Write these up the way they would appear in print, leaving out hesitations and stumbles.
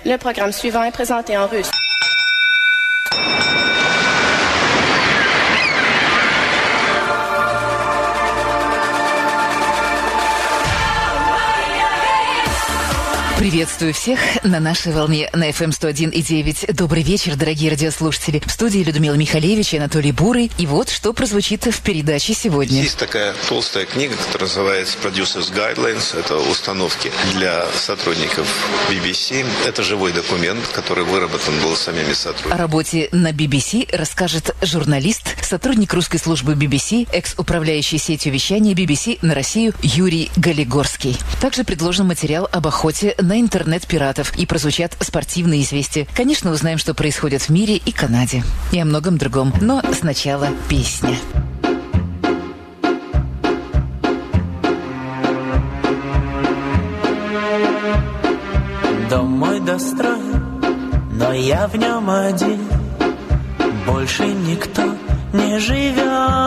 Le programme suivant est présenté en russe. Приветствую всех на нашей волне на FM 101,9. Добрый вечер, дорогие радиослушатели. В студии Людмила Михалевич и Анатолий Бурый. И вот что прозвучит в передаче сегодня. Есть такая толстая книга, которая называется Producers Guidelines. Это установки для сотрудников BBC. Это живой документ, который выработан был самими сотрудниками. О работе на BBC расскажет журналист, сотрудник русской службы BBC, экс-управляющий сетью вещания BBC на Россию Юрий Галигорский. Также предложен материал об охоте на интернет-пиратов и прозвучат спортивные известия. Конечно, узнаем, что происходит в мире и Канаде. И о многом другом. Но сначала песня. Дом мой достроен, но я в нем один. Больше никто не живет.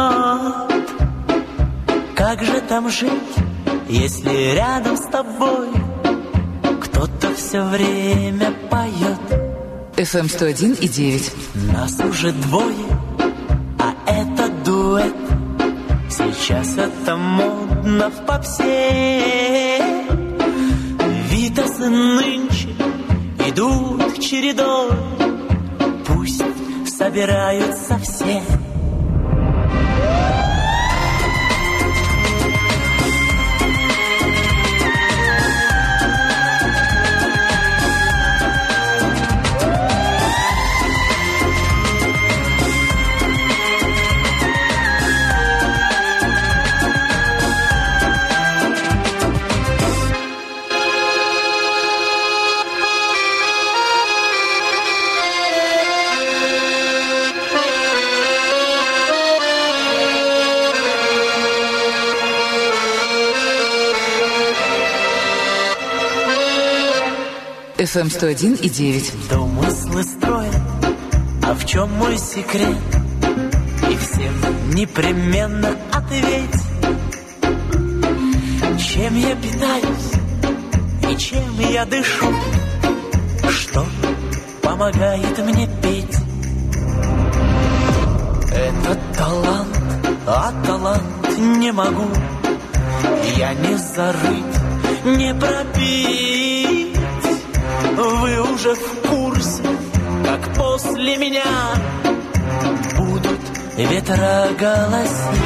Как же там жить, если рядом с тобой кто-то все время поет? FM 101,9. Нас уже двое, а это дуэт. Сейчас это модно в попсе. Витасы нынче идут чередой. Пусть собираются все. FM 101,9. Домыслы строят, а в чем мой секрет? И всем непременно ответь. Чем я питаюсь и чем я дышу? Что помогает мне петь? Это талант, а талант не могу я не зарыть, не пропить. Вы уже в курсе, как после меня будут ветра голосить.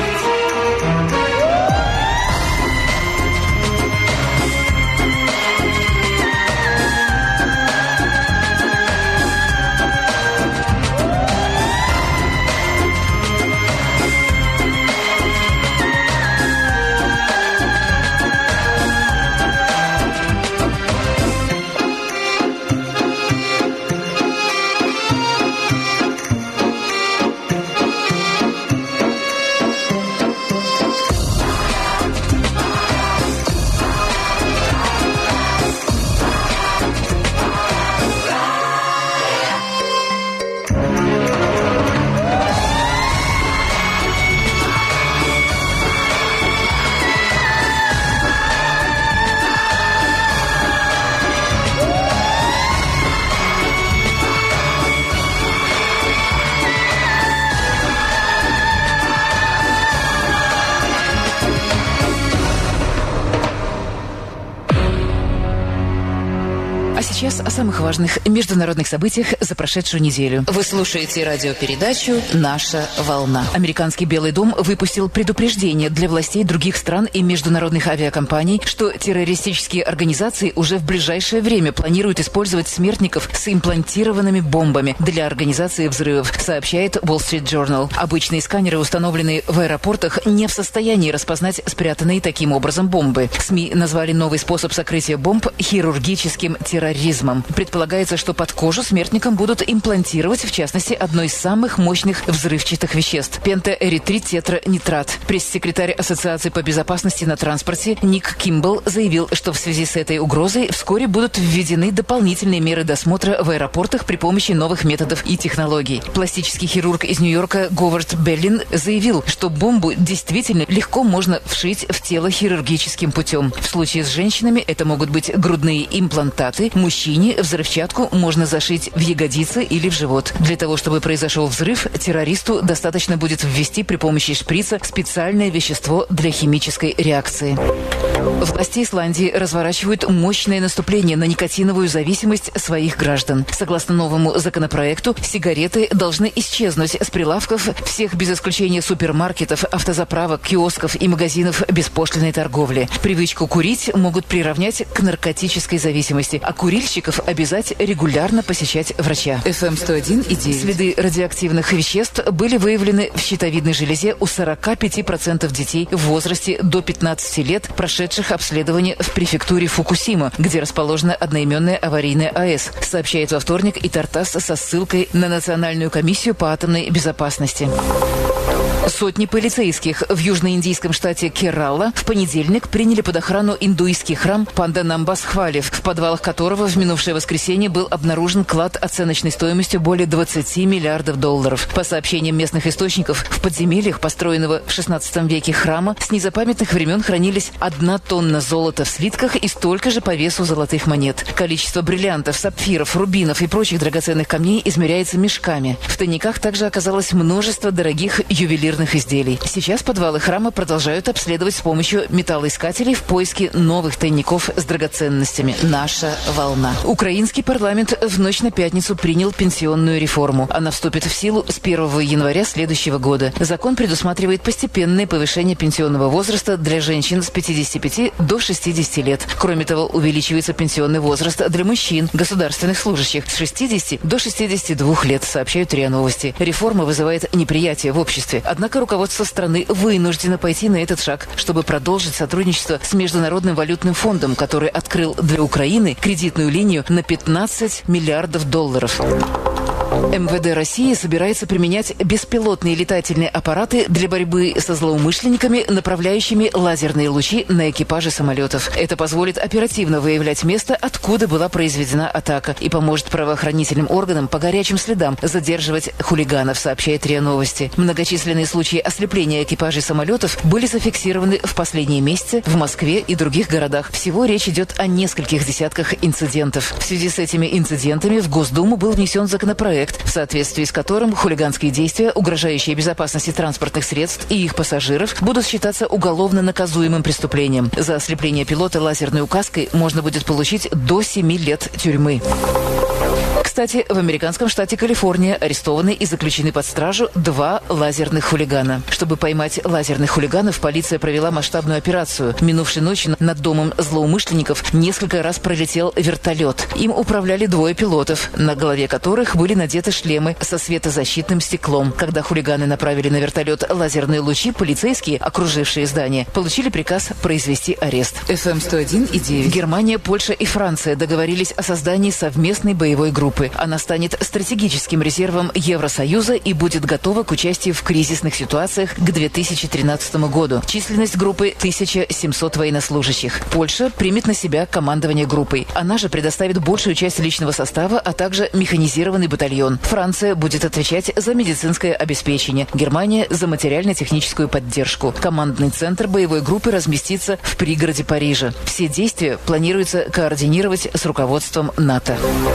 Сейчас о самых важных международных событиях за прошедшую неделю. Вы слушаете радиопередачу «Наша волна». Американский Белый дом выпустил предупреждение для властей других стран и международных авиакомпаний, что террористические организации уже в ближайшее время планируют использовать смертников с имплантированными бомбами для организации взрывов, сообщает Wall Street Journal. Обычные сканеры, установленные в аэропортах, не в состоянии распознать спрятанные таким образом бомбы. СМИ назвали новый способ сокрытия бомб хирургическим терроризмом. Предполагается, что под кожу смертникам будут имплантировать, в частности, одно из самых мощных взрывчатых веществ – пентаэритрит-тетранитрат. Пресс-секретарь Ассоциации по безопасности на транспорте Ник Кимбл заявил, что в связи с этой угрозой вскоре будут введены дополнительные меры досмотра в аэропортах при помощи новых методов и технологий. Пластический хирург из Нью-Йорка Говард Беллин заявил, что бомбу действительно легко можно вшить в тело хирургическим путем. В случае с женщинами это могут быть грудные имплантаты, мужчине Взрывчатку можно зашить в ягодицы или в живот. Для того, чтобы произошел взрыв, террористу достаточно будет ввести при помощи шприца специальное вещество для химической реакции. Власти Исландии разворачивают мощное наступление на никотиновую зависимость своих граждан. Согласно новому законопроекту, сигареты должны исчезнуть с прилавков всех без исключения супермаркетов, автозаправок, киосков и магазинов беспошлиной торговли. Привычку курить могут приравнять к наркотической зависимости, а курильщиков обязать регулярно посещать врача. FM 101,9. Следы радиоактивных веществ были выявлены в щитовидной железе у 45% детей в возрасте до 15 лет, прошедших обследование в префектуре Фукусима, где расположена одноименная аварийная АЭС, сообщает во вторник и Тартас со ссылкой на Национальную комиссию по атомной безопасности. Сотни полицейских в южноиндийском штате Керала в понедельник приняли под охрану индуистский храм Панданамбасхвали, в подвалах которого в минувшее воскресенье был обнаружен клад оценочной стоимостью более 20 миллиардов долларов. По сообщениям местных источников, в подземельях построенного в 16 веке храма с незапамятных времен хранились 1 тонна золота в слитках и столько же по весу золотых монет. Количество бриллиантов, сапфиров, рубинов и прочих драгоценных камней измеряется мешками. В тайниках также оказалось множество дорогих ювелирных изделий. Сейчас подвалы храма продолжают обследовать с помощью металлоискателей в поиске новых тайников с драгоценностями. Наша волна. Украинский парламент в ночь на пятницу принял пенсионную реформу. Она вступит в силу с 1 января следующего года. Закон предусматривает постепенное повышение пенсионного возраста для женщин с 55 до 60 лет. Кроме того, увеличивается пенсионный возраст для мужчин, государственных служащих с 60 до 62 лет, сообщают РИА Новости. Реформа вызывает неприятие в обществе. Однако руководство страны вынуждено пойти на этот шаг, чтобы продолжить сотрудничество с Международным валютным фондом, который открыл для Украины кредитную линию на 15 миллиардов долларов. МВД России собирается применять беспилотные летательные аппараты для борьбы со злоумышленниками, направляющими лазерные лучи на экипажи самолетов. Это позволит оперативно выявлять место, откуда была произведена атака, и поможет правоохранительным органам по горячим следам задерживать хулиганов, сообщает РИА Новости. Многочисленные случаи ослепления экипажей самолетов были зафиксированы в последние месяцы в Москве и других городах. Всего речь идет о нескольких десятках инцидентов. В связи с этими инцидентами в Госдуму был внесен законопроект, в соответствии с которым хулиганские действия, угрожающие безопасности транспортных средств и их пассажиров, будут считаться уголовно наказуемым преступлением. За ослепление пилота лазерной указкой можно будет получить до 7 лет тюрьмы. Кстати, в американском штате Калифорния арестованы и заключены под стражу 2 лазерных хулигана. Чтобы поймать лазерных хулиганов, полиция провела масштабную операцию. Минувшей ночью над домом злоумышленников несколько раз пролетел вертолет. Им управляли 2 пилотов, на голове которых были надеты шлемы со светозащитным стеклом. Когда хулиганы направили на вертолет лазерные лучи, полицейские, окружившие здание, получили приказ произвести арест. FM 101,9. Германия, Польша и Франция договорились о создании совместной боевой группы. Она станет стратегическим резервом Евросоюза и будет готова к участию в кризисных ситуациях к 2013 году. Численность группы 1700 военнослужащих. Польша примет на себя командование группой. Она же предоставит большую часть личного состава, а также механизированный батальон. Франция будет отвечать за медицинское обеспечение. Германия за материально-техническую поддержку. Командный центр боевой группы разместится в пригороде Парижа. Все действия планируется координировать с руководством НАТО.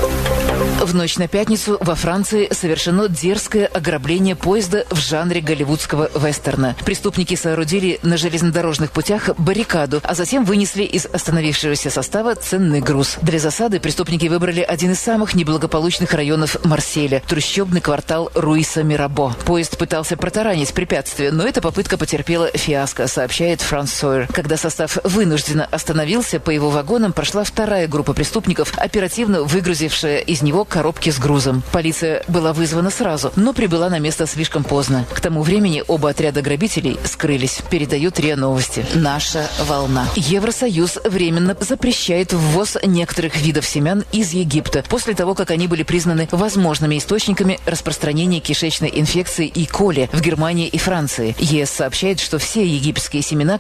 В ночь на пятницу во Франции совершено дерзкое ограбление поезда в жанре голливудского вестерна. Преступники соорудили на железнодорожных путях баррикаду, а затем вынесли из остановившегося состава ценный груз. Для засады преступники выбрали один из самых неблагополучных районов Марселя – трущобный квартал Руиса-Мирабо. Поезд пытался протаранить препятствие, но эта попытка потерпела фиаско, сообщает Франс Сойер. Когда состав вынужденно остановился, по его вагонам прошла вторая группа преступников, оперативно выгрузившая из него коробки с грузом. Полиция была вызвана сразу, но прибыла на место слишком поздно. К тому времени оба отряда грабителей скрылись, передают РИА Новости. Наша волна. Евросоюз временно запрещает ввоз некоторых видов семян из Египта после того, как они были признаны возможными источниками распространения кишечной инфекции И. коли в Германии и Франции. ЕС сообщает, что все египетские семена,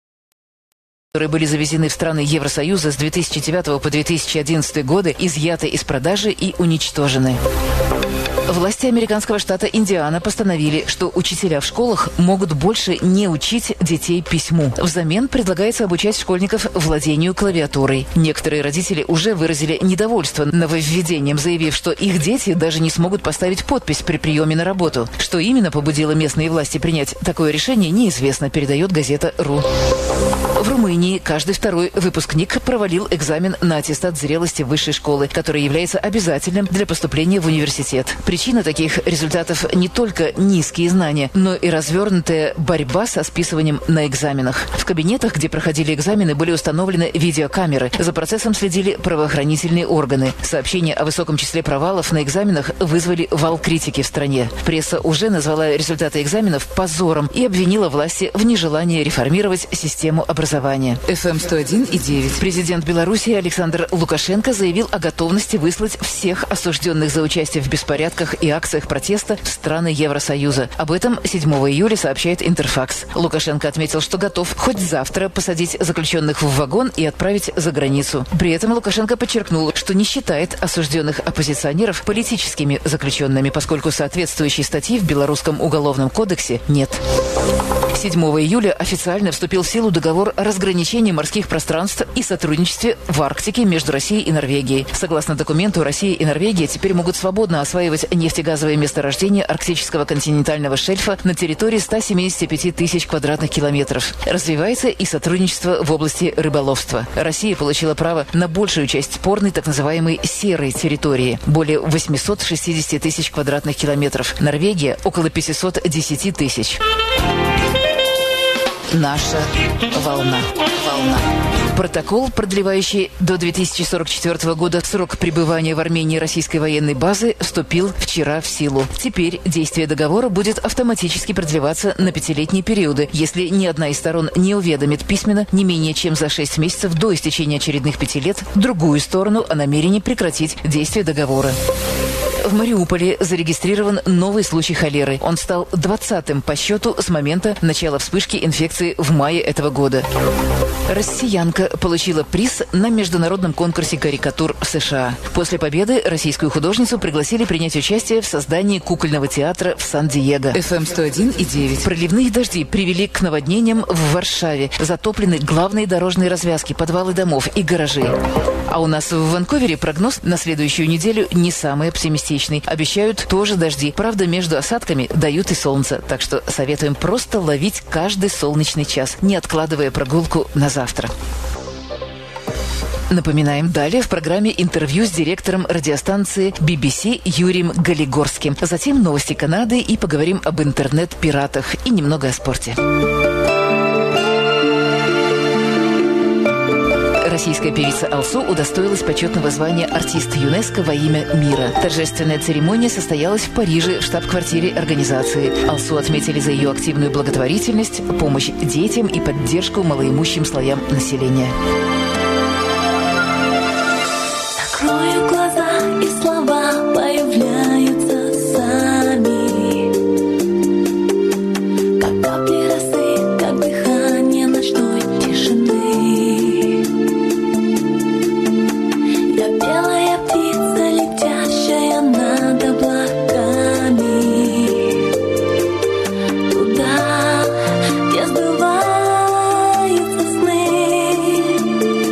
которые были завезены в страны Евросоюза с 2009 по 2011 годы, изъяты из продажи и уничтожены. Власти американского штата Индиана постановили, что учителя в школах могут больше не учить детей письму. Взамен предлагается обучать школьников владению клавиатурой. Некоторые родители уже выразили недовольство нововведением, заявив, что их дети даже не смогут поставить подпись при приеме на работу. Что именно побудило местные власти принять такое решение, неизвестно, передает газета «Ру». В Румынии каждый второй выпускник провалил экзамен на аттестат зрелости высшей школы, который является обязательным для поступления в университет. Причина таких результатов не только низкие знания, но и развернутая борьба со списыванием на экзаменах. В кабинетах, где проходили экзамены, были установлены видеокамеры. За процессом следили правоохранительные органы. Сообщения о высоком числе провалов на экзаменах вызвали вал критики в стране. Пресса уже назвала результаты экзаменов позором и обвинила власти в нежелании реформировать систему образования. FM 101,9. Президент Беларуси Александр Лукашенко заявил о готовности выслать всех осужденных за участие в беспорядках и акциях протеста в страны Евросоюза. Об этом 7 июля сообщает Интерфакс. Лукашенко отметил, что готов хоть завтра посадить заключенных в вагон и отправить за границу. При этом Лукашенко подчеркнул, что не считает осужденных оппозиционеров политическими заключенными, поскольку соответствующей статьи в Белорусском уголовном кодексе нет. 7 июля официально вступил в силу договор о разграничении морских пространств и сотрудничестве в Арктике между Россией и Норвегией. Согласно документу, Россия и Норвегия теперь могут свободно осваивать нефтегазовые месторождения арктического континентального шельфа на территории 175 тысяч квадратных километров. Развивается и сотрудничество в области рыболовства. Россия получила право на большую часть спорной так называемой серой территории – более 860 тысяч квадратных километров. Норвегия – около 510 тысяч. Наша волна. Протокол, продлевающий до 2044 года срок пребывания в Армении российской военной базы, вступил вчера в силу. Теперь действие договора будет автоматически продлеваться на 5-летние периоды, если ни одна из сторон не уведомит письменно не менее чем за 6 месяцев до истечения очередных 5 лет другую сторону о намерении прекратить действие договора. В Мариуполе зарегистрирован новый случай холеры. Он стал 20-м по счету с момента начала вспышки инфекции в мае этого года. Россиянка получила приз на международном конкурсе карикатур в США. После победы российскую художницу пригласили принять участие в создании кукольного театра в Сан-Диего. FM 101,9. Проливные дожди привели к наводнениям в Варшаве. Затоплены главные дорожные развязки, подвалы домов и гаражи. А у нас в Ванкувере прогноз на следующую неделю не самый оптимистичный. Обещают тоже дожди. Правда, между осадками дают и солнце. Так что советуем просто ловить каждый солнечный час, не откладывая прогулку на завтра. Напоминаем, далее в программе интервью с директором радиостанции BBC Юрием Галигорским. Затем новости Канады и поговорим об интернет-пиратах и немного о спорте. Российская певица Алсу удостоилась почетного звания «Артист ЮНЕСКО во имя мира». Торжественная церемония состоялась в Париже в штаб-квартире организации. Алсу отметили за ее активную благотворительность, помощь детям и поддержку малоимущим слоям населения. Закрою глаза, и слова появляются сами, как капли росы, как дыхание ночной тишины. Белая птица, летящая над облаками, туда, где сбываются сны.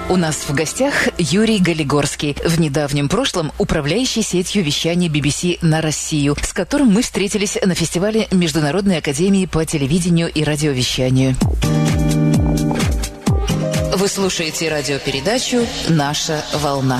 У нас в гостях Юрий Галигорский, в недавнем прошлом управляющий сетью вещания BBC на Россию, с которым мы встретились на фестивале Международной академии по телевидению и радиовещанию. Вы слушаете радиопередачу «Наша волна».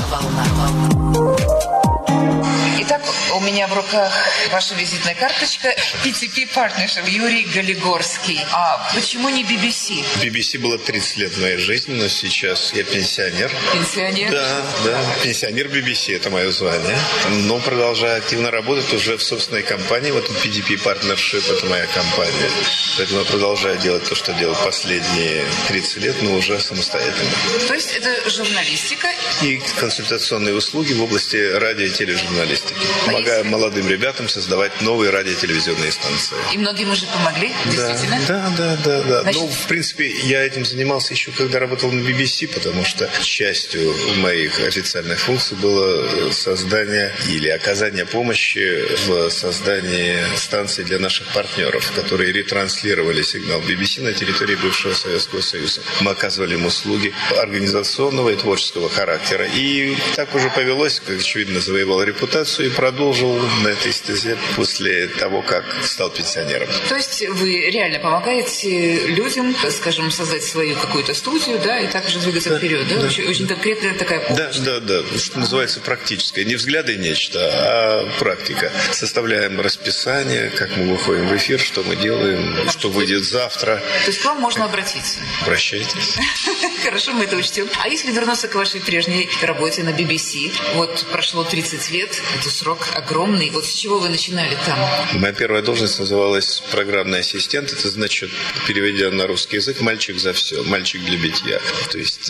Итак, у меня в руках ваша визитная карточка. PTP Partnership, Юрий Галигорский. А почему не BBC? BBC было 30 лет в моей жизни, но сейчас я пенсионер. Пенсионер? Да, пенсионер BBC, это мое звание. Но продолжаю активно работать уже в собственной компании. Вот PTP Partnership, это моя компания. Поэтому я продолжаю делать то, что делал последние 30 лет, но уже самостоятельно. То есть это журналистика? И консультационные услуги в области радио- и тележурналистики. Помогаю молодым ребятам создавать новые радио- и телевизионные станции. И многим уже помогли, действительно? Да. Значит... Ну, в принципе, я этим занимался еще, когда работал на BBC, потому что частью моих официальных функций было создание или оказание помощи в создании станций для наших партнеров, которые ретранслировали сигнал BBC на территории бывшего Советского Союза. Мы оказывали им услуги организационного и творческого характера. И так уже повелось, как очевидно, завоевал репутацию и продолжил на этой стезе после того, как стал пенсионером. То есть вы реально помогаете людям, скажем, создать свою какую-то студию, да, и так же двигаться вперед, да? Очень конкретная такая помощь. Да. Что называется практическое. Не взгляды нечто, а практика. Составляем расписание, как мы выходим в эфир, что мы делаем, что выйдет завтра. То есть к вам можно обратиться? Обращайтесь. Хорошо, мы это учтем. А если вернуться к вашей прежней работе на BBC, вот прошло 30 лет, это срок огромный. Вот с чего вы начинали там? Моя первая должность называлась программный ассистент. Это значит, переведя на русский язык, мальчик за все, мальчик для битья. То есть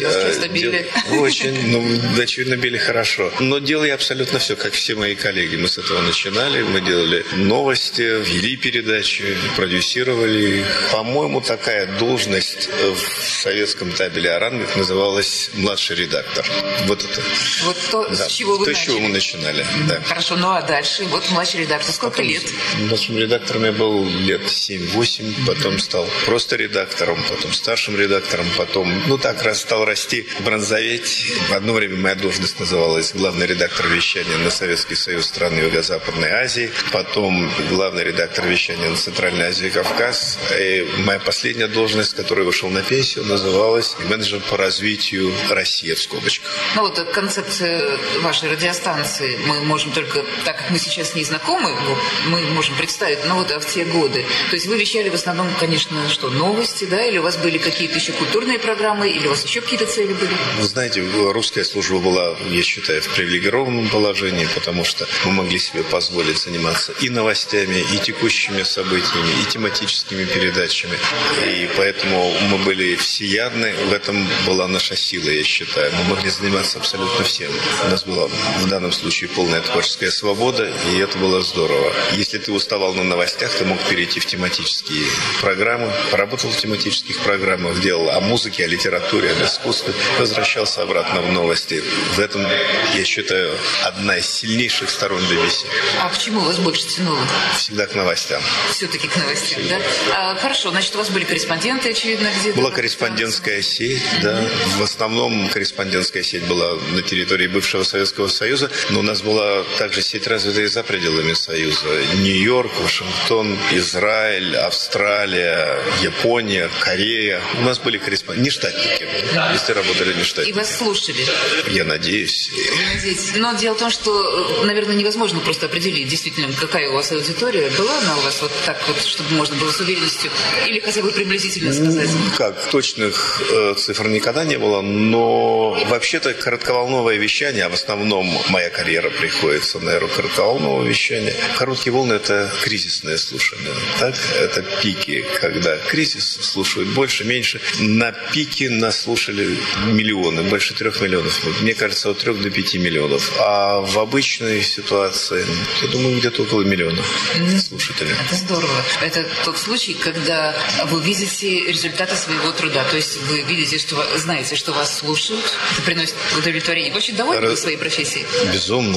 очень, очевидно, били хорошо. Но делали абсолютно все, как все мои коллеги. Мы с этого начинали. Мы делали новости, вели передачи, продюсировали их. По-моему, такая должность в советском табеле о рангах называлась младший редактор. Вот это. Вот то, с чего вы начали. То, с чего мы начинали. Да. Хорошо, ну а дальше? Вот младший редактор. Сколько лет? Младшим редактором я был лет 7-8, потом стал просто редактором, потом старшим редактором, потом, стал расти, бронзоветь. В одно время моя должность называлась главный редактор вещания на Советский Союз стран Юго-Западной Азии, потом главный редактор вещания на Центральной Азии и Кавказ. И моя последняя должность, с которой вышел на пенсию, называлась менеджер по развитию России в скобочках. Ну вот концепция вашей радиостанции мы можем только, так как мы сейчас не знакомы, мы можем представить, а в те годы. То есть вы вещали в основном, конечно, новости, да, или у вас были какие-то еще культурные программы, или у вас еще какие-то цели были? Вы знаете, русская служба была, я считаю, в привилегированном положении, потому что мы могли себе позволить заниматься и новостями, и текущими событиями, и тематическими передачами. И поэтому мы были всеядны. В этом была наша сила, я считаю. Мы могли заниматься абсолютно всем. У нас была в данном случае полная творческая свобода, и это было здорово. Если ты уставал на новостях, ты мог перейти в тематические программы. Поработал в тематических программах, делал о музыке, о литературе, об искусстве. Возвращался обратно в новости. В этом, я считаю, одна из сильнейших сторон BBC. А почему вас больше тянуло? Всегда к новостям. Все-таки к новостям, да? Хорошо, значит, у вас были корреспонденты, очевидно, где-то? Была корреспондентская сеть, да. В основном корреспондентская сеть была на территории бывшего Советского Союза, но у нас была также сеть развитая за пределами Союза. Нью-Йорк, Вашингтон, Израиль, Австралия, Япония, Корея. У нас были корреспонденты, нештатники. Если работали нештатники. И вас слушали? Я надеюсь. Вы надеетесь? Но дело в том, что, наверное, невозможно просто определить, действительно, какая у вас аудитория. Была она у вас вот так вот, чтобы можно было с уверенностью или хотя бы приблизительно сказать? Как, точных цифр никогда не было, но вообще-то коротковолновое вещание, а в основном моя карьера приходится на эру коротковолнового вещания. Короткие волны – это кризисное слушание. Так? Это пики, когда кризис слушают больше, меньше. На пике нас слушали миллионы, больше 3 миллионов. Мне кажется, от 3 до 5 миллионов. А в обычной ситуации, я думаю, где-то около миллиона слушателей. Это здорово. Это тот случай, когда вы видите результаты своего труда. То есть вы видите, что знаете, что вас слушают. Это приносит удовлетворение. Вы очень довольны своей профессией? Безумно, конечно.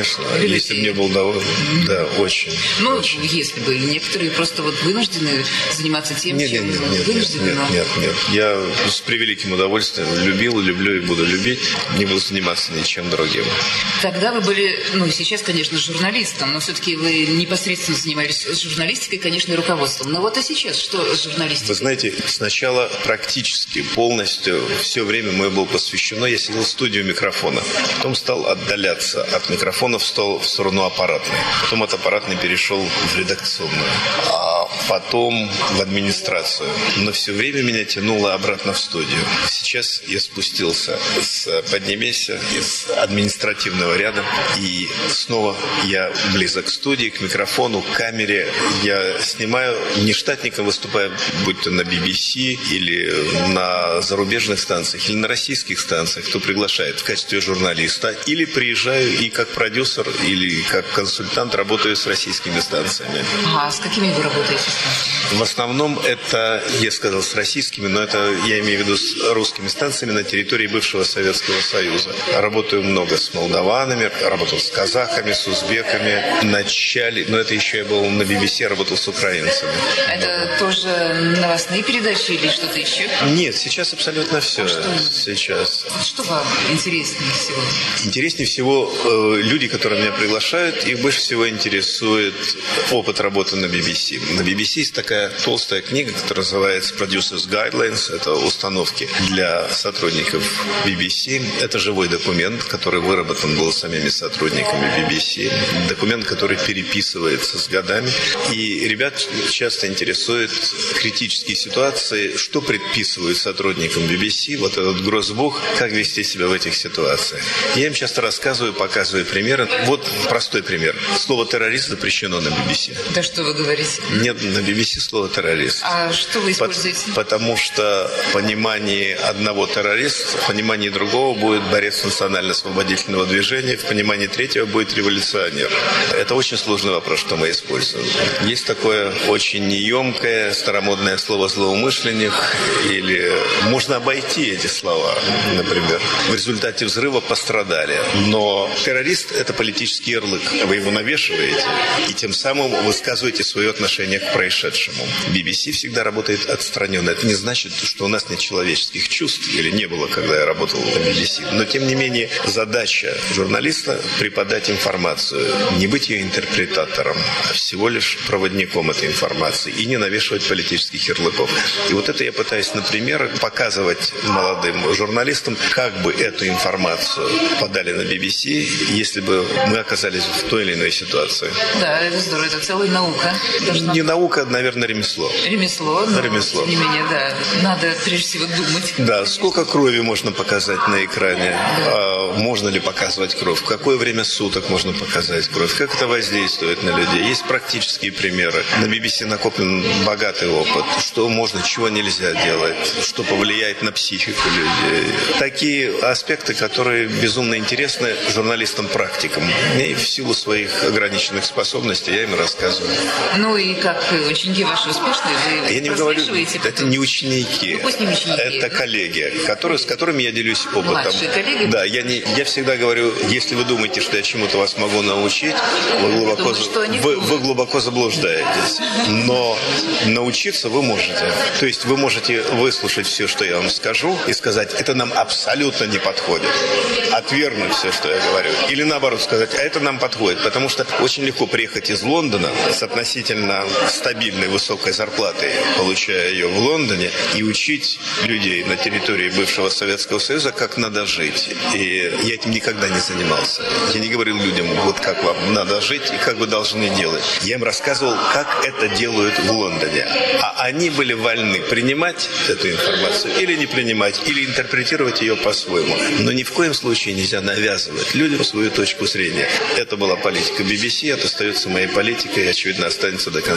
конечно. Любите? Если бы мне был доволен, да, очень. Ну, очень. если бы. Некоторые просто вот вынуждены заниматься тем, чем вынуждены. Нет. Я с превеликим удовольствием любил, люблю и буду любить. Не буду заниматься ничем другим. Тогда вы были, сейчас, конечно, журналистом, но все-таки вы непосредственно занимались журналистикой, конечно, и руководством. Но вот а сейчас что с журналистикой? Вы знаете, сначала практически полностью все время мое было посвящено. Я сидел в студии у микрофона. Потом стал отдаляться от микрофона, встал в сторону аппаратной. Потом от аппаратной перешел в редакционную. А потом в администрацию. Но все время меня тянуло обратно в студию. Сейчас я спустился с поднебесья, из административного ряда. И снова я близок к студии, к микрофону, к камере. Я снимаю, не штатником выступаю, будь то на BBC или на зарубежных станциях, или на российских станциях, кто приглашает в качестве журналиста. Или приезжаю и как продюсер, или как консультант работаю с российскими станциями. А с какими вы работаете? В основном это, я сказал, с российскими, но это я имею в виду с русскими станциями на территории бывшего Советского Союза. Работаю много с молдаванами, работал с казахами, с узбеками. В начале, но это еще я был на BBC, работал с украинцами. Это тоже новостные передачи или что-то еще? Нет, сейчас абсолютно все. Сейчас. Что вам интереснее всего? Интереснее всего люди, которые меня приглашают, их больше всего интересует опыт работы на BBC. На BBC есть такая толстая книга, которая называется Producers Guidelines. Это установки для сотрудников BBC. Это живой документ, который выработан был самими сотрудниками BBC. Документ, который переписывается с годами. И ребят часто интересуют критические ситуации, что предписывают сотрудникам BBC, вот этот гроссбух, как вести себя в этих ситуациях. Я им часто рассказываю, показываю примеры. Вот простой пример. Слово «террорист» запрещено на BBC. Да что вы говорите? Нет на BBC слова «террорист». А что вы используете? Потому что в понимании одного террориста, в понимании другого будет борец национально-освободительного движения, в понимании третьего будет революционер. Это очень сложный вопрос, что мы используем. Есть такое очень неемкое, старомодное слово «злоумышленник», или можно обойти эти слова, например. В результате взрыва пострадали. Но террорист – это политический ярлык. Вы его навешиваете, и тем самым высказываете свое отношение к происшедшему. BBC всегда работает отстраненно. Это не значит, что у нас нет человеческих чувств, или не было, когда я работал на BBC. Но, тем не менее, задача журналиста – преподать информацию. Не быть ее интерпретатором, а всего лишь проводником этой информации. И не навешивать политических ярлыков. И вот это я пытаюсь, например, показывать молодым журналистам, как бы эту информацию подали на BBC, если бы мы оказались в той или иной ситуации. Да, это здорово. Это целая наука. Не наука, наверное, ремесло. Ремесло, но ремесло. Тем не менее, да. Надо прежде всего думать. Да, сколько крови можно показать на экране? Можно ли показывать кровь? В какое время суток можно показать кровь? Как это воздействует на людей? Есть практические примеры. На BBC накоплен богатый опыт. Что можно, чего нельзя делать? Что повлияет на психику людей? Такие аспекты, которые безумно интересны журналистам-практикам. И в силу своих ограниченных способностей я им рассказываю. Ну и как ученики ваши успешные, вы я не говорю, потом? это не ученики, пусть не ученики, это коллеги, с которыми я делюсь опытом. Младшие коллеги? Да, я всегда говорю, если вы думаете, что я чему-то вас могу научить, вы глубоко заблуждаетесь. Но научиться вы можете. То есть вы можете выслушать все, что я вам скажу, и сказать, это нам абсолютно не подходит. Отвергнуть все, что я говорю. Или наоборот сказать, а это нам подходит. Потому что очень легко приехать из Лондона с относительно стабильной высокой зарплатой, получая ее в Лондоне, и учить людей на территории бывшего Советского Союза, как надо жить. И я этим никогда не занимался. Я не говорил людям, вот как вам надо жить и как вы должны делать. Я им рассказывал, как это делают в Лондоне. А они были вольны принимать эту информацию или не принимать, или интерпретировать ее по-своему. Но ни в коем случае нельзя навязывать людям свою точку зрения. Это была политика BBC, это остается моей политикой и, очевидно, останется до конца моей жизни.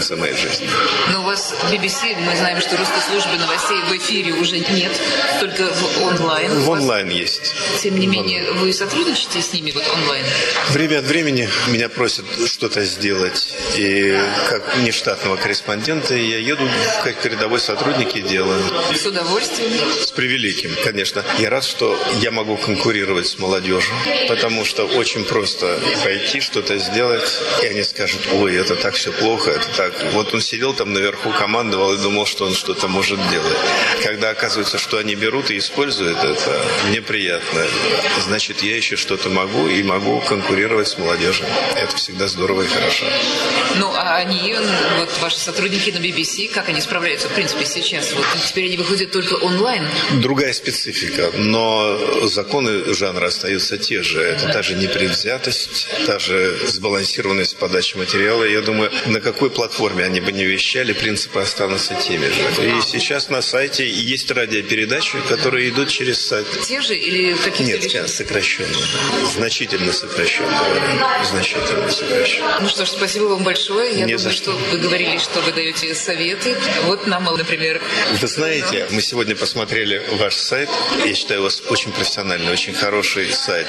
жизни. Но у вас BBC, мы знаем, что русской службы новостей в эфире уже нет, только в онлайн. В онлайн есть. Тем не менее, вы сотрудничаете с ними онлайн? Время от времени меня просят что-то сделать. И как нештатного корреспондента я еду как рядовой сотрудник и делаю. С удовольствием? С превеликим, конечно. Я рад, что я могу конкурировать с молодежью, потому что очень просто пойти что-то сделать, и они скажут: ой, это так все плохо, это так. Вот он сидел там наверху, командовал и думал, что он что-то может делать. Когда оказывается, что они берут и используют это, мне приятно. Значит, я еще что-то могу и могу конкурировать с молодежью. Это всегда здорово и хорошо. Ну, а они, вот ваши сотрудники на BBC, как они справляются, в принципе, сейчас? Вот теперь они выходят только онлайн. Другая специфика, но законы жанра остаются те же. Это та же непредвзятость, та же сбалансированность подачи материала. Я думаю, на какой платформе они бы не вещали, принципы останутся теми же. И сейчас на сайте есть радиопередачи, которые идут через сайт. Те же или какие-то? Нет, сокращенные. Значительно сокращенные. Значительно сокращенные. Ну что ж, спасибо вам большое. Я думаю, что вы говорили, что вы даете советы. Вот нам, например... Вы знаете, мы сегодня посмотрели ваш сайт. Я считаю, у вас очень профессиональный, очень хороший сайт.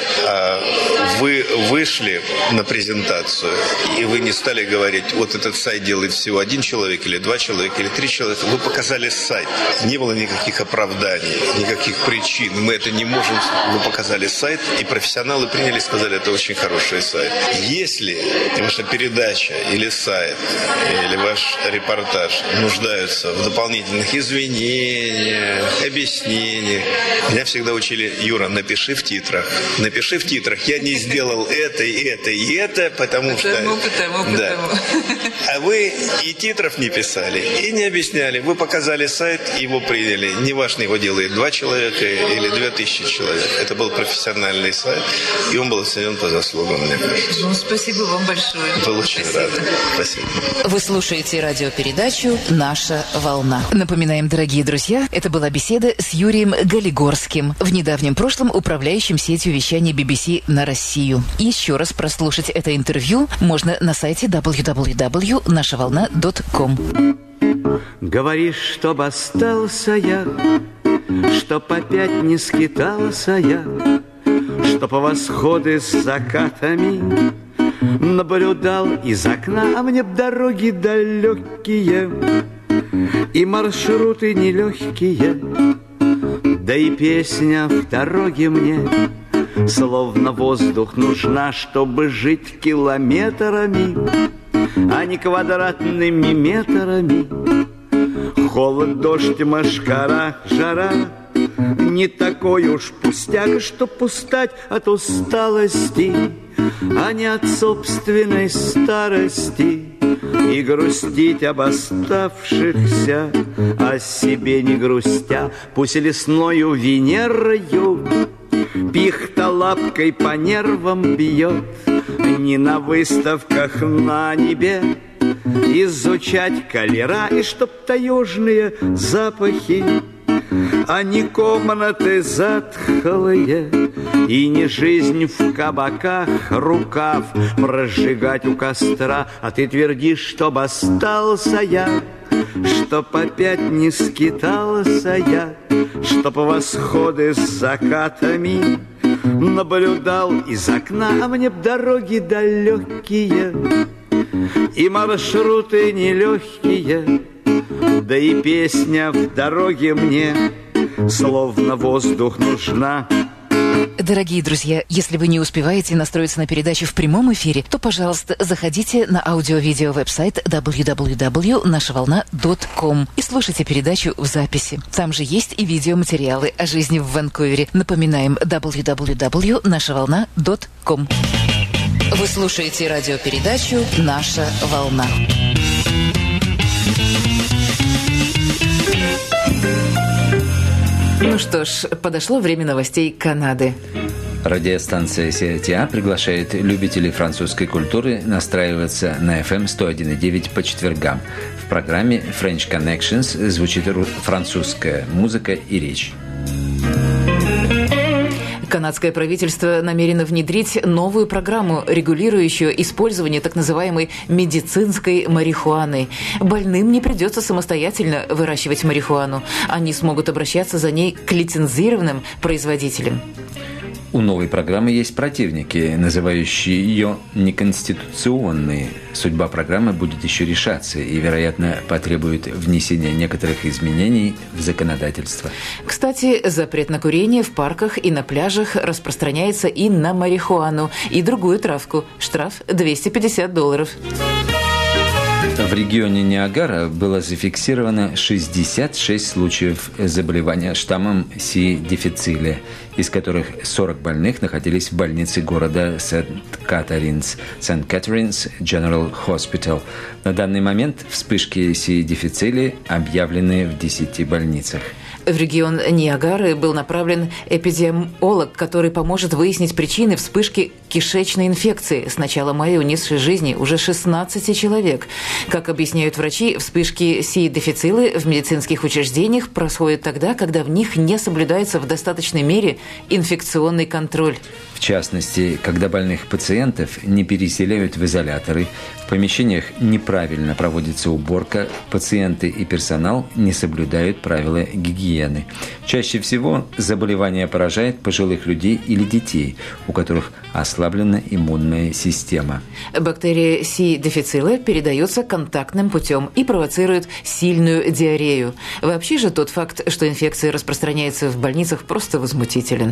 Вы вышли на презентацию, и вы не стали говорить: вот этот сайт делает всего 1 человек, или 2 человека, или 3 человека. Вы показали сайт. Не было никаких оправданий, никаких причин. Мы это не можем. Вы показали сайт, и профессионалы приняли и сказали: это очень хороший сайт. Если ваша передача или сайт, или ваш репортаж нуждаются в дополнительных извинениях, объяснениях, меня всегда учили: Юра, напиши в титрах. Напиши в титрах: я не сделал это, и это, и это, потому что... Да. А вы и титров не писали, и не объясняли. Вы показали сайт, его приняли. Неважно, его делает 2 человека или 2000 человек. Это был профессиональный сайт, и он был оценен по заслугам, мне кажется. Ну, спасибо вам большое. Был очень рад. Спасибо. Вы слушаете радиопередачу «Наша волна». Напоминаем, дорогие друзья, это была беседа с Юрием Галигорским, в недавнем прошлом управляющим сетью вещания BBC на Россию. Еще раз прослушать это интервью можно на сайте www.нашаволна.com. Говоришь, чтоб остался я, чтоб опять не скитался я, чтоб восходы с закатами наблюдал из окна, а мне б дороги далекие и маршруты нелегкие, да и песня в дороге мне словно воздух нужна, чтобы жить километрами, а не квадратными метрами. Холод, дождь, мошкара, жара не такой уж пустяк, чтоб устать от усталости, а не от собственной старости, и грустить об оставшихся, о себе не грустя. Пусть лесною Венерою пихта лапкой по нервам бьет, не на выставках на небе изучать колера, и чтоб таежные запахи, а не комнаты затхлые, и не жизнь в кабаках, рукав прожигать у костра. А ты твердишь, чтоб остался я, чтоб опять не скитался я, чтоб восходы с закатами наблюдал из окна, а мне б дороги далекие и маршруты нелегкие, да и песня в дороге мне словно воздух нужна. Дорогие друзья, если вы не успеваете настроиться на передачу в прямом эфире, то, пожалуйста, заходите на аудио-видео веб-сайт www.нашаволна.com и слушайте передачу в записи. Там же есть и видеоматериалы о жизни в Ванкувере. Напоминаем, www.нашаволна.com. Вы слушаете радиопередачу «Наша волна». Ну что ж, подошло время новостей Канады. Радиостанция CRTA приглашает любителей французской культуры настраиваться на FM 101.9 по четвергам. В программе French Connections звучит французская музыка и речь. Канадское правительство намерено внедрить новую программу, регулирующую использование так называемой медицинской марихуаны. Больным не придется самостоятельно выращивать марихуану. Они смогут обращаться за ней к лицензированным производителям. У новой программы есть противники, называющие ее неконституционной. Судьба программы будет еще решаться и, вероятно, потребует внесения некоторых изменений в законодательство. Кстати, запрет на курение в парках и на пляжах распространяется и на марихуану, и другую травку. Штраф $250. В регионе Ниагара было зафиксировано 66 случаев заболевания штаммом Си дифициле, из которых 40 больных находились в больнице города Сент-Катаринс General Hospital. На данный момент вспышки Си дифициле объявлены в 10 больницах. В регион Ниагары был направлен эпидемиолог, который поможет выяснить причины вспышки кишечной инфекции, с начала мая унесшей жизни уже 16 человек. Как объясняют врачи, вспышки Си дифицилы в медицинских учреждениях происходят тогда, когда в них не соблюдается в достаточной мере инфекционный контроль. В частности, когда больных пациентов не переселяют в изоляторы, в помещениях неправильно проводится уборка, пациенты и персонал не соблюдают правила гигиены. Чаще всего заболевание поражает пожилых людей или детей, у которых ослаблена иммунная система. Бактерия Си дифициле передается контактным путем и провоцирует сильную диарею. Вообще же тот факт, что инфекция распространяется в больницах, просто возмутителен.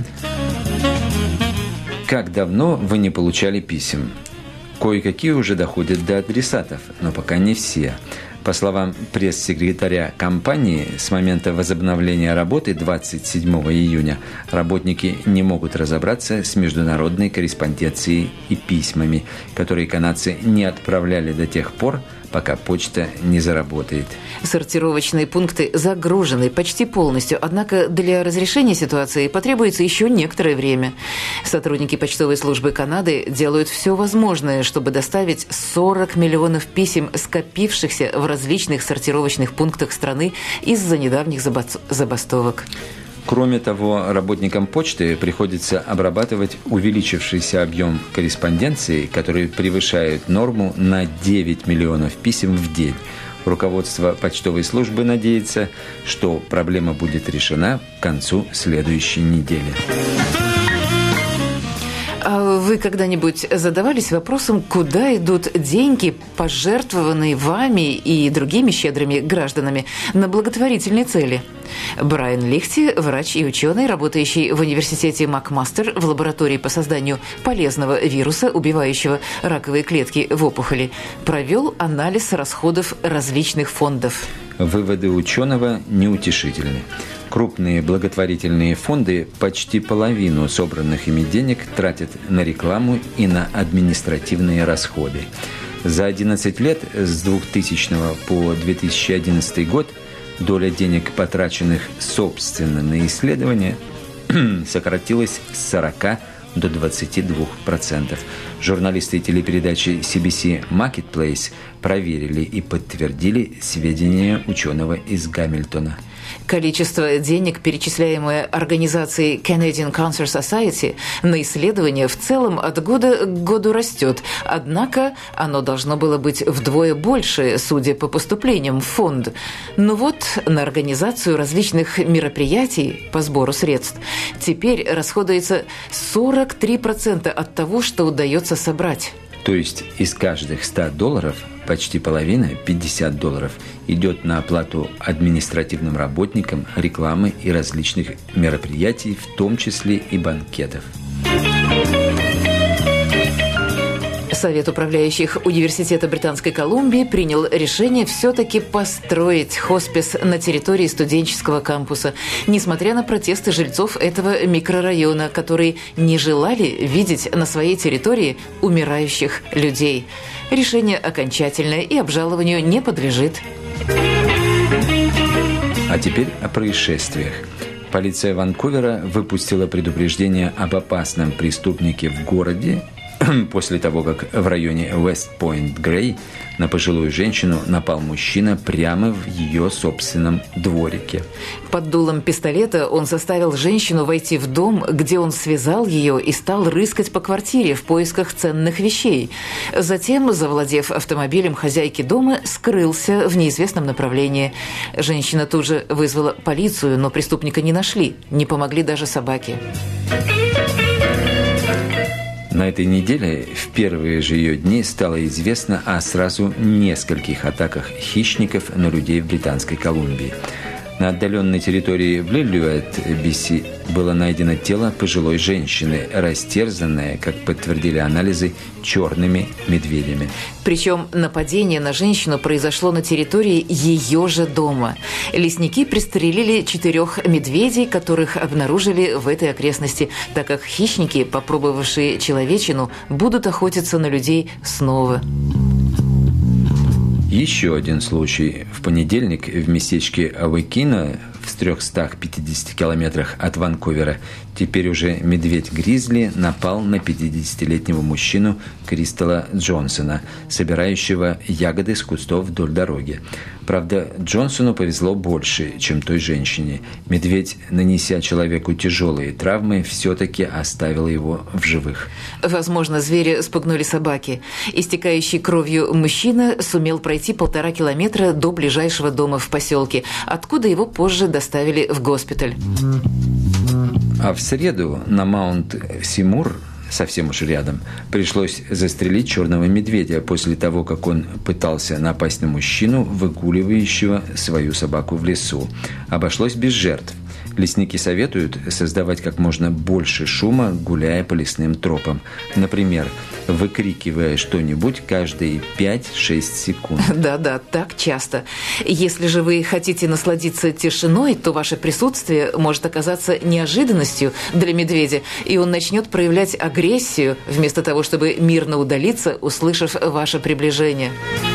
Как давно вы не получали писем? Кое-какие уже доходят до адресатов, но пока не все. По словам пресс-секретаря компании, с момента возобновления работы 27 июня работники не могут разобраться с международной корреспонденцией и письмами, которые канадцы не отправляли до тех пор, пока почта не заработает. Сортировочные пункты загружены почти полностью, однако для разрешения ситуации потребуется еще некоторое время. Сотрудники почтовой службы Канады делают все возможное, чтобы доставить 40 миллионов писем, скопившихся в различных сортировочных пунктах страны из-за недавних забастовок. Кроме того, работникам почты приходится обрабатывать увеличившийся объем корреспонденции, который превышает норму на 9 миллионов писем в день. Руководство почтовой службы надеется, что проблема будет решена к концу следующей недели. А вы когда-нибудь задавались вопросом, куда идут деньги, пожертвованные вами и другими щедрыми гражданами на благотворительные цели? Брайан Лихти, врач и ученый, работающий в университете Макмастер в лаборатории по созданию полезного вируса, убивающего раковые клетки в опухоли, провел анализ расходов различных фондов. Выводы ученого неутешительны. Крупные благотворительные фонды почти половину собранных ими денег тратят на рекламу и на административные расходы. За 11 лет с 2000 по 2011 год доля денег, потраченных собственно на исследования, сократилась с 40 до 22%. Журналисты телепередачи CBC Marketplace проверили и подтвердили сведения ученого из Гамильтона. Количество денег, перечисляемое организацией Canadian Cancer Society на исследования, в целом от года к году растет. Однако оно должно было быть вдвое больше, судя по поступлениям в фонд. Но вот на организацию различных мероприятий по сбору средств теперь расходуется 43% от того, что удается собрать. То есть из каждых $100 почти половина, $50, идет на оплату административным работникам, рекламы и различных мероприятий, в том числе и банкетов. Совет управляющих Университета Британской Колумбии принял решение все-таки построить хоспис на территории студенческого кампуса, несмотря на протесты жильцов этого микрорайона, которые не желали видеть на своей территории умирающих людей. Решение окончательное и обжалованию не подлежит. А теперь о происшествиях. Полиция Ванкувера выпустила предупреждение об опасном преступнике в городе после того, как в районе Вест-Пойнт-Грей на пожилую женщину напал мужчина прямо в ее собственном дворике. Под дулом пистолета он заставил женщину войти в дом, где он связал ее и стал рыскать по квартире в поисках ценных вещей. Затем, завладев автомобилем хозяйки дома, скрылся в неизвестном направлении. Женщина тут же вызвала полицию, но преступника не нашли. Не помогли даже собаки. На этой неделе, в первые же ее дни, стало известно о сразу нескольких атаках хищников на людей в Британской Колумбии. На отдаленной территории Блиллюэт-Биси было найдено тело пожилой женщины, растерзанное, как подтвердили анализы, черными медведями. Причем нападение на женщину произошло на территории ее же дома. Лесники пристрелили 4 медведей, которых обнаружили в этой окрестности, так как хищники, попробовавшие человечину, будут охотиться на людей снова. Еще один случай. В понедельник в местечке Авакино в 350 километрах от Ванкувера теперь уже медведь-гризли напал на 50-летнего мужчину Кристала Джонсона, собирающего ягоды с кустов вдоль дороги. Правда, Джонсону повезло больше, чем той женщине. Медведь, нанеся человеку тяжелые травмы, все-таки оставил его в живых. Возможно, зверя спугнули собаки. Истекающий кровью мужчина сумел пройти 1,5 километра до ближайшего дома в поселке, откуда его позже доставили в госпиталь. А в среду на Маунт-Симур, совсем уж рядом, пришлось застрелить черного медведя после того, как он пытался напасть на мужчину, выгуливающего свою собаку в лесу. Обошлось без жертв. Лесники советуют создавать как можно больше шума, гуляя по лесным тропам. Например, выкрикивая что-нибудь каждые 5-6 секунд. Да-да, так часто. Если же вы хотите насладиться тишиной, то ваше присутствие может оказаться неожиданностью для медведя, и он начнет проявлять агрессию, вместо того, чтобы мирно удалиться, услышав ваше приближение.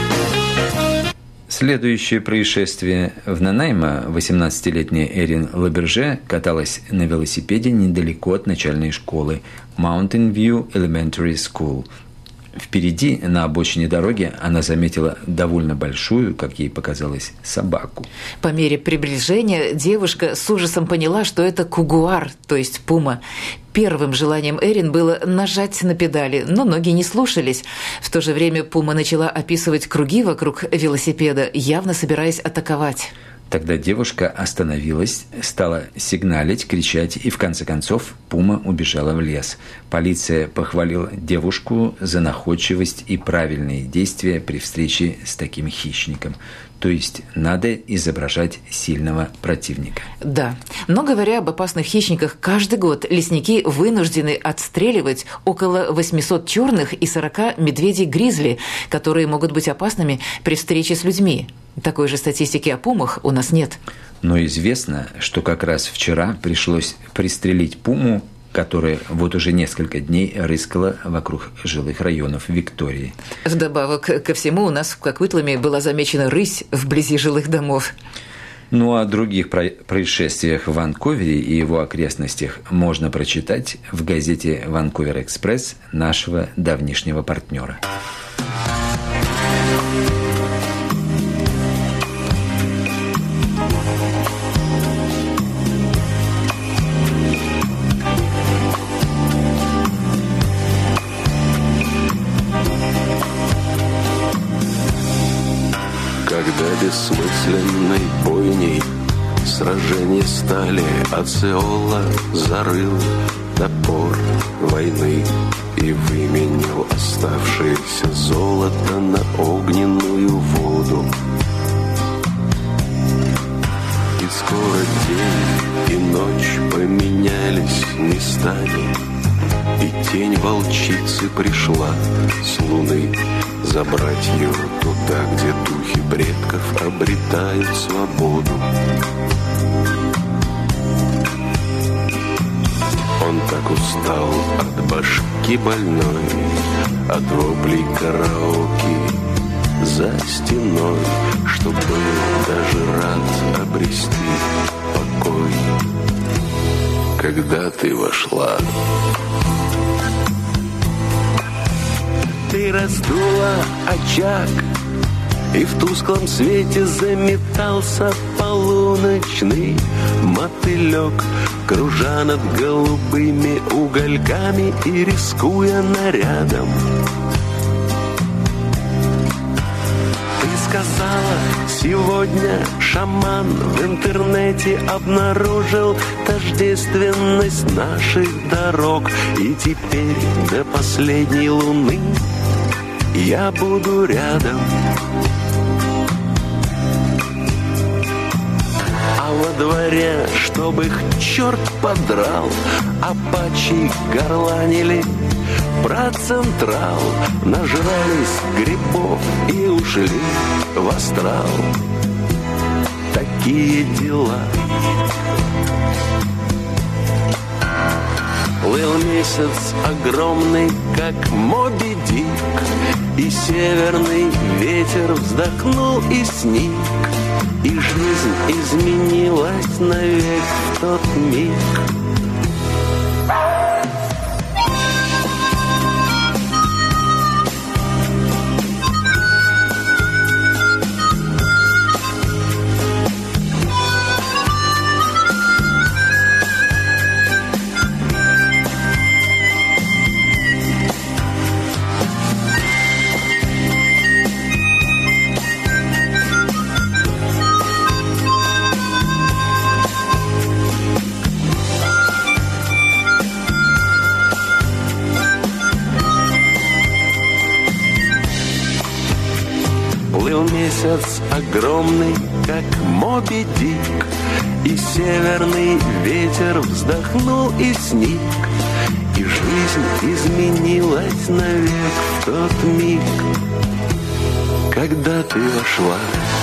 Следующее происшествие. В Нанаймо 18-летняя Эрин Лаберже каталась на велосипеде недалеко от начальной школы Mountain View Elementary School. Впереди, на обочине дороги, она заметила довольно большую, как ей показалось, собаку. По мере приближения девушка с ужасом поняла, что это кугуар, то есть пума. Первым желанием Эрин было нажать на педали, но ноги не слушались. В то же время пума начала описывать круги вокруг велосипеда, явно собираясь атаковать. Тогда девушка остановилась, стала сигналить, кричать, и в конце концов пума убежала в лес. Полиция похвалила девушку за находчивость и правильные действия при встрече с таким хищником. То есть надо изображать сильного противника. Да, но говоря об опасных хищниках, каждый год лесники вынуждены отстреливать около 800 черных и 40 медведей-гризли, которые могут быть опасными при встрече с людьми. Такой же статистики о пумах у нас нет. Но известно, что как раз вчера пришлось пристрелить пуму, которая вот уже несколько дней рыскала вокруг жилых районов Виктории. Вдобавок ко всему, у нас в Кокутламе была замечена рысь вблизи жилых домов. Ну а о других происшествиях в Ванкувере и его окрестностях можно прочитать в газете «Ванкувер Экспресс» нашего давнишнего партнера. Бессмысленной бойней сражения стали, Ациола зарыл топор войны и выменял оставшееся золото на огненную воду. И скоро день и ночь поменялись местами, и тень волчицы пришла с луны забрать ее туда, где духи предков обретают свободу. Он так устал от башки больной, от воплей караоке за стеной, что был даже рад обрести покой. Когда ты вошла, Ты раздула очаг, и в тусклом свете заметался полуночный мотылек, кружа над голубыми угольками и рискуя нарядом. Ты сказала, сегодня шаман в интернете обнаружил тождественность наших дорог, и теперь до последней луны я буду рядом. А во дворе, чтобы их черт подрал, апачи горланили про Централ, нажрались грибов и ушли в астрал. Такие дела. Плыл месяц огромный, как Моби Дик, и северный ветер вздохнул и сник, и жизнь изменилась навек в тот миг. Месяц огромный, как Моби Дик, и северный ветер вздохнул и сник, и жизнь изменилась навек в тот миг, когда ты вошла.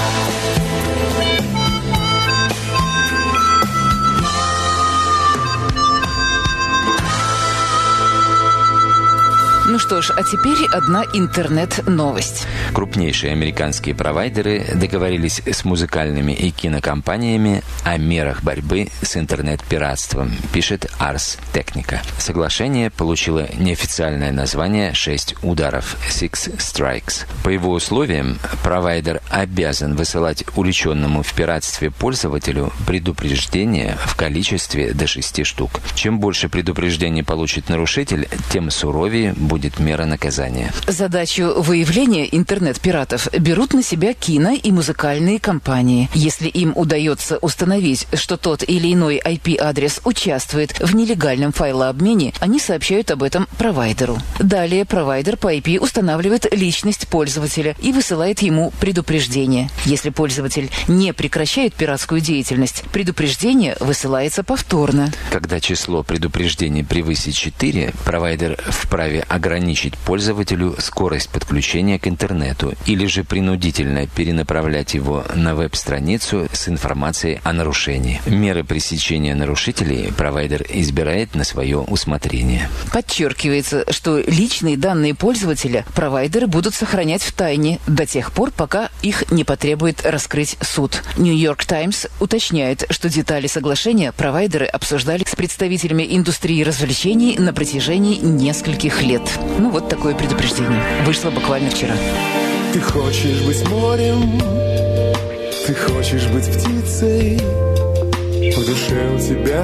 Ну что ж, а теперь одна интернет-новость. Крупнейшие американские провайдеры договорились с музыкальными и кинокомпаниями о мерах борьбы с интернет-пиратством, пишет Ars Technica. Соглашение получило неофициальное название «6 ударов» (Six Strikes). По его условиям, провайдер обязан высылать увлеченному в пиратстве пользователю предупреждение в количестве до 6 штук. Чем больше предупреждений получит нарушитель, тем суровее будет мера наказания. Задачу выявления интернет-пиратов берут на себя кино- и музыкальные компании. Если им удается установить, что тот или иной IP-адрес участвует в нелегальном файлообмене, они сообщают об этом провайдеру. Далее провайдер по IP устанавливает личность пользователя и высылает ему предупреждение. Если пользователь не прекращает пиратскую деятельность, предупреждение высылается повторно. Когда число предупреждений превысит 4, провайдер вправе ограничить пользователю скорость подключения к интернету или же принудительно перенаправлять его на веб-страницу с информацией о нарушении. Меры пресечения нарушителей провайдер избирает на свое усмотрение. Подчеркивается, что личные данные пользователя провайдеры будут сохранять в тайне до тех пор, пока их не потребует раскрыть суд. New York Times уточняет, что детали соглашения провайдеры обсуждали с представителями индустрии развлечений на протяжении нескольких лет. Ну вот такое предупреждение. Вышло буквально вчера. Ты хочешь быть морем, ты хочешь быть птицей, в душе у тебя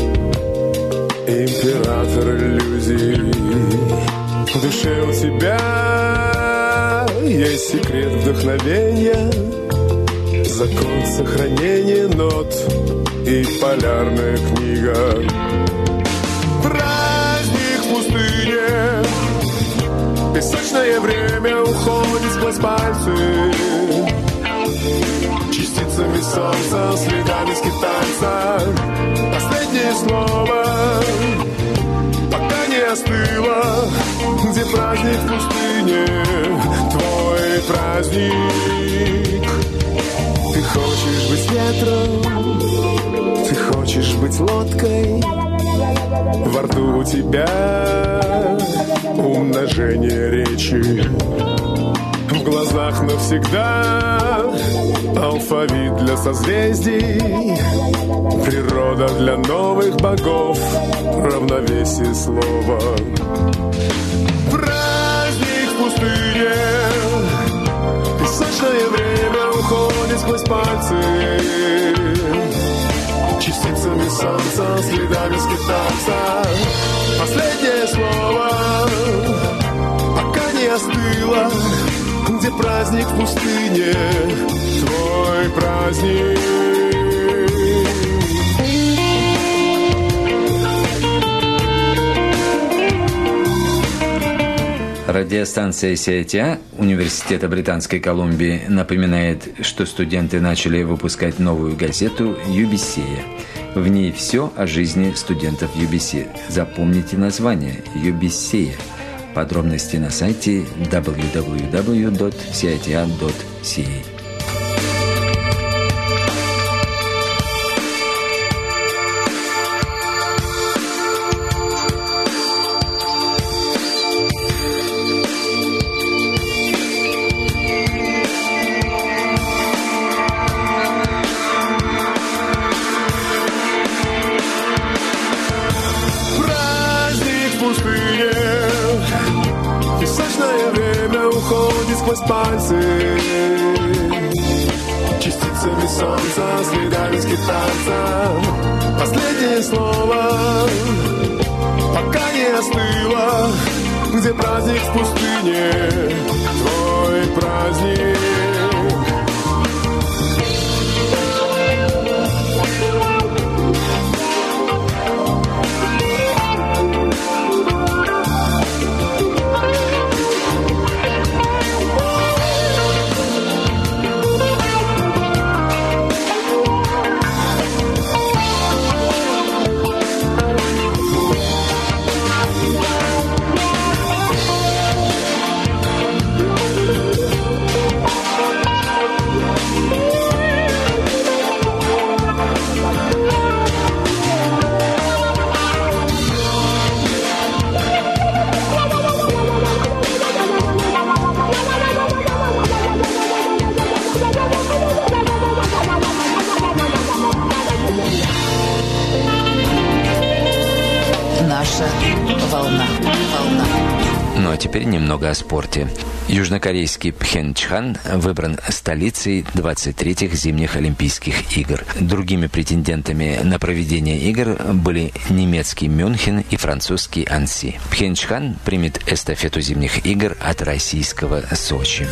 император иллюзий, в душе у тебя есть секрет вдохновения, закон сохранения нот и полярная книга. Праздник в пустыне, песочное время уходит сквозь пальцы, частицами солнца, следами скитальца. Последнее слово, пока не остыло, где праздник в пустыне, твой праздник. Ты хочешь быть ветром, ты хочешь быть лодкой, во рту у тебя умножение речи, в глазах навсегда алфавит для созвездий, природа для новых богов, равновесие слова. Праздник в пустыне. сквозь пальцы, частицами солнца, следами скитаться. Последнее слово, пока не остыло. Где праздник в пустыне, твой праздник. Радиостанция CITA Университета Британской Колумбии напоминает, что студенты начали выпускать новую газету «Юбисея». В ней все о жизни студентов UBC. Запомните название «Юбисея». Подробности на сайте www.cita.ca. Сквозь пальцы, частицами солнца, следами скитаться. Последнее слово, пока не остыло. Где праздник в пустыне, твой праздник. Ну а теперь немного о спорте. Южнокорейский Пхенчхан выбран столицей 23-х зимних Олимпийских игр. Другими претендентами на проведение игр были немецкий Мюнхен и французский Анси. Пхенчхан примет эстафету зимних игр от российского Сочи.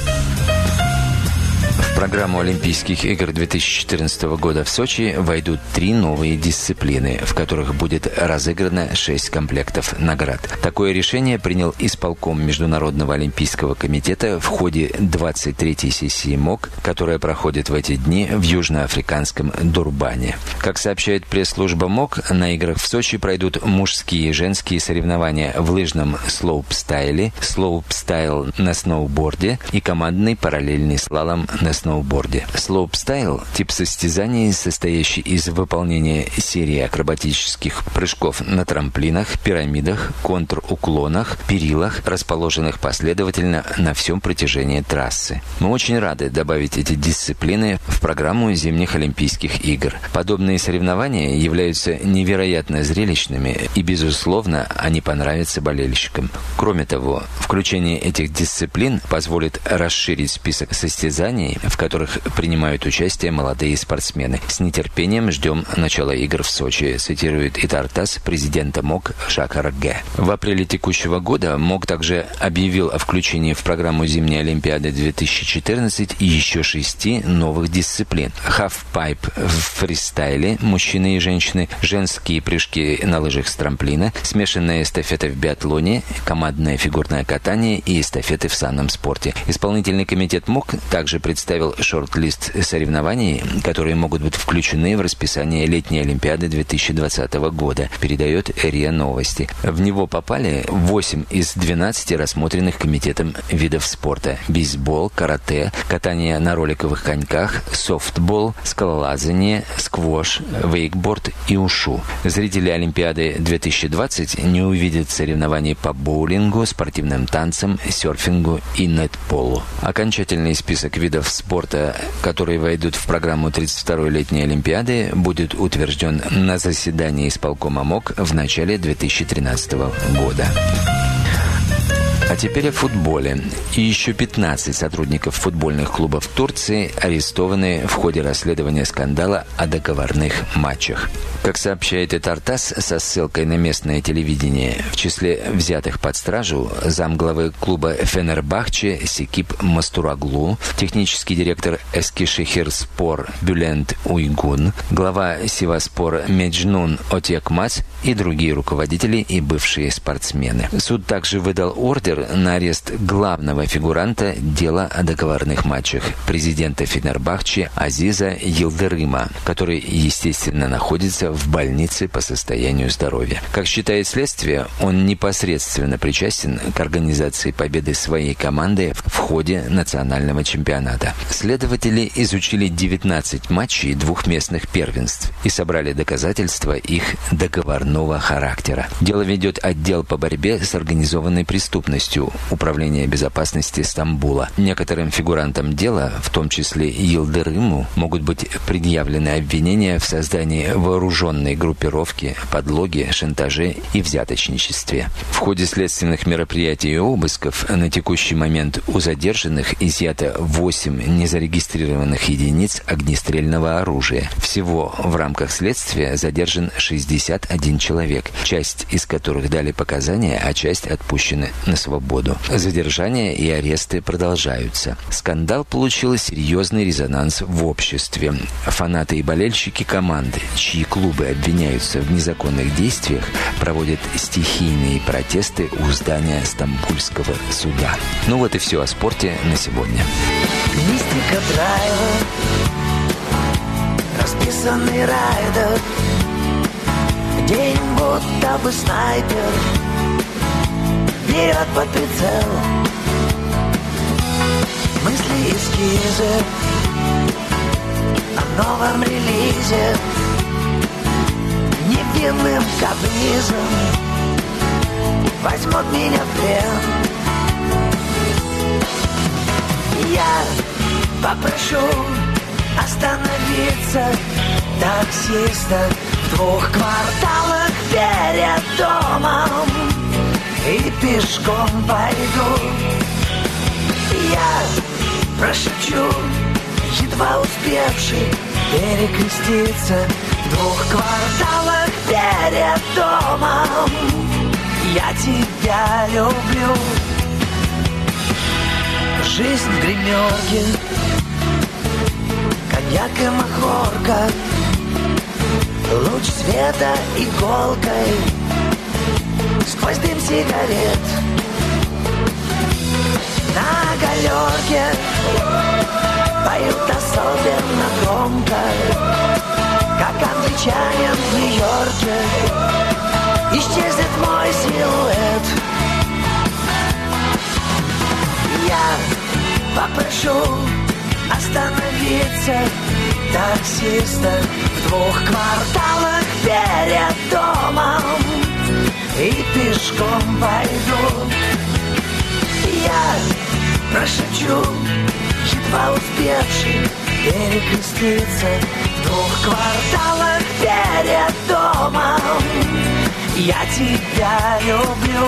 В программу Олимпийских игр 2014 года в Сочи войдут 3 новые дисциплины, в которых будет разыграно 6 комплектов наград. Такое решение принял исполком Международного олимпийского комитета в ходе 23-й сессии МОК, которая проходит в эти дни в южноафриканском Дурбане. Как сообщает пресс-служба МОК, на играх в Сочи пройдут мужские и женские соревнования в лыжном слоуп-стайле, слоуп-стайл на сноуборде и командный параллельный слалом на сноуборде. Слоуп-стайл – тип состязаний, состоящий из выполнения серии акробатических прыжков на трамплинах, пирамидах, контруклонах, перилах, расположенных последовательно на всем протяжении трассы. Мы очень рады добавить эти дисциплины в программу зимних Олимпийских игр. Подобные соревнования являются невероятно зрелищными и, безусловно, они понравятся болельщикам. Кроме того, включение этих дисциплин позволит расширить список состязаний, в которых принимают участие молодые спортсмены. С нетерпением ждем начала игр в Сочи, цитирует ИТАР-ТАСС президента МОК Шакар Г. В апреле текущего года МОК также объявил о включении в программу зимней Олимпиады 2014 еще 6 новых дисциплин. Хафпайп в фристайле, мужчины и женщины, женские прыжки на лыжах с трамплина, смешанная эстафета в биатлоне, командное фигурное катание и эстафеты в санном спорте. Исполнительный комитет МОК также представил шорт-лист соревнований, которые могут быть включены в расписание летней Олимпиады 2020 года, передает РИА Новости. В него попали 8 из 12 рассмотренных комитетом видов спорта: бейсбол, карате, катание на роликовых коньках, софтбол, скалолазание, сквош, вейкборд и ушу. Зрители Олимпиады 2020 не увидят соревнований по боулингу, спортивным танцам, серфингу и нетполу. Окончательный список видов спорта, которые войдут в программу 32-й летней Олимпиады, будет утвержден на заседании исполкома МОК в начале 2013 года. А теперь о футболе. И еще 15 сотрудников футбольных клубов Турции арестованы в ходе расследования скандала о договорных матчах. Как сообщает Тартас со ссылкой на местное телевидение, в числе взятых под стражу замглавы клуба Фенербахче Секип Мастураглу, технический директор Эскишехирспор Бюлент Уйгун, глава Сиваспор Меджнун Отекмас и другие руководители и бывшие спортсмены. Суд также выдал ордер на арест главного фигуранта дела о договорных матчах, президента Фенербахче Азиза Йылдырыма, который, естественно, находится в больнице по состоянию здоровья. Как считает следствие, он непосредственно причастен к организации победы своей команды в ходе национального чемпионата. Следователи изучили 19 матчей двух местных первенств и собрали доказательства их договорного характера. Дело ведет отдел по борьбе с организованной преступностью Управления безопасности Стамбула. Некоторым фигурантам дела, в том числе Йылдырыму, могут быть предъявлены обвинения в создании вооруженной группировки, подлоге, шантаже и взяточничестве. В ходе следственных мероприятий и обысков на текущий момент у задержанных изъято 8 незарегистрированных единиц огнестрельного оружия. Всего в рамках следствия задержан 61 человек, часть из которых дали показания, а часть отпущены на свободу. Задержания и аресты продолжаются. Скандал получил серьезный резонанс в обществе. Фанаты и болельщики команды, чьи клубы обвиняются в незаконных действиях, проводят стихийные протесты у здания Стамбульского суда. Ну вот и все о спорте на сегодня. Мистика драйва, расписанный райдер, день будто бы снайпер, вперед под прицел, мысли эскизы о новом релизе, невинным капризом возьмут меня в плен. Я попрошу остановиться таксиста в 2 кварталах перед домом и пешком пойду. Я прошепчу, едва успевший перекреститься в 2 кварталах перед домом. Я тебя люблю. Жизнь в гримерке, коньяк и махорка, луч света иголкой сквозь дым сигарет. На галерке поют особенно громко, как англичанин в Нью-Йорке. Исчезнет мой силуэт. Я попрошу остановиться таксиста в 2 кварталах перед домом и пешком пойду. Я прошепчу, едва успевший перекреститься в 2 кварталах перед домом. Я тебя люблю.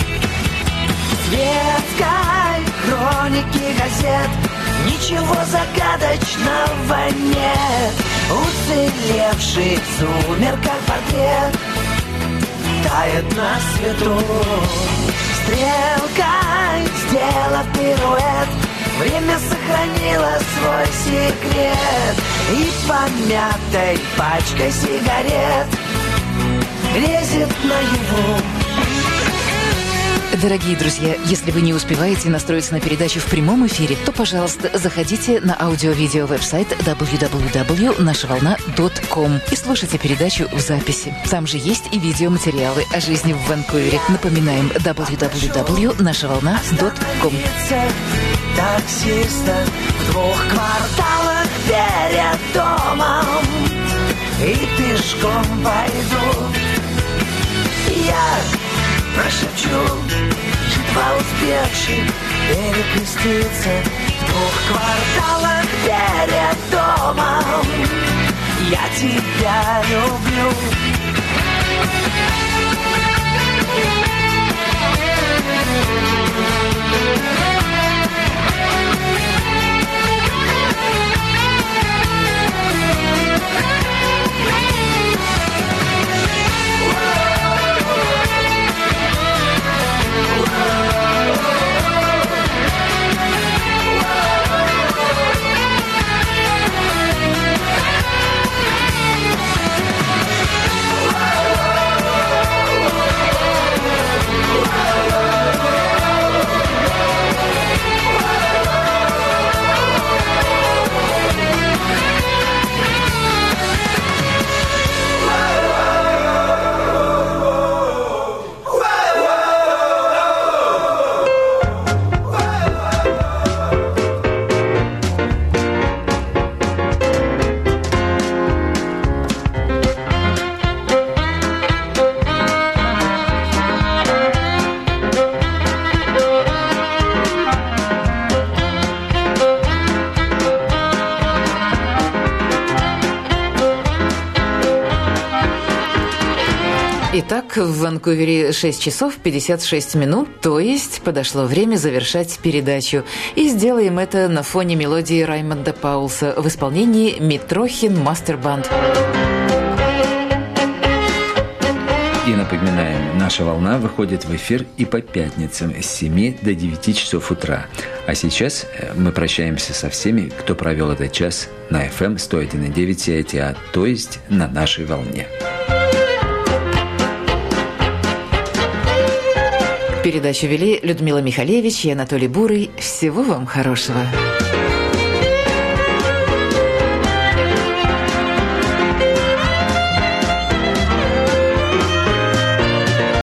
Светской хроники газет ничего загадочного нет. Уцелевший в сумерках портрет тает на свету. Стрелкой сделав пируэт, время сохранило свой секрет. И помятой пачкой сигарет грезит наяву. Дорогие друзья, если вы не успеваете настроиться на передачу в прямом эфире, то, пожалуйста, заходите на аудио-видео веб-сайт www.нашаволна.com и слушайте передачу в записи. Там же есть и видеоматериалы о жизни в Ванкувере. Напоминаем, www.нашаволна.com. Таксиста в 2 кварталах перед домом и пешком пойду. Я прошепчу, едва успевший перекреститься в 2 кварталах перед домом. Я тебя люблю. Итак, в Ванкувере 6 часов 56 минут, то есть подошло время завершать передачу. И сделаем это на фоне мелодии Раймонда Паулса в исполнении Митрохин Мастер-банд. И напоминаем, наша волна выходит в эфир и по пятницам с 7 до 9 часов утра. А сейчас мы прощаемся со всеми, кто провел этот час на FM 101,9 CITA, то есть на нашей волне. Передачу вели Людмила Михалевич и Анатолий Бурый. Всего вам хорошего.